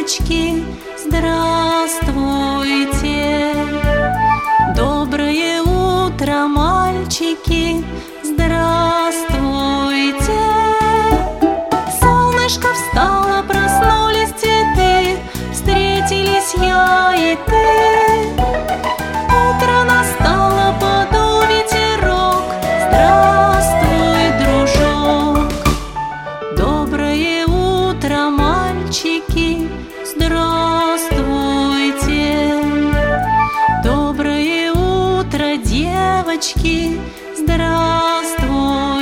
девочки, здравствуйте. Доброе утро, мальчики, здравствуйте. Солнышко встало, проснулись цветы, встретились я и ты. Утро настало, подул ветерок, здравствуй, дружок. Доброе утро, мальчики, здравствуйте. Доброе утро, девочки, здравствуйте.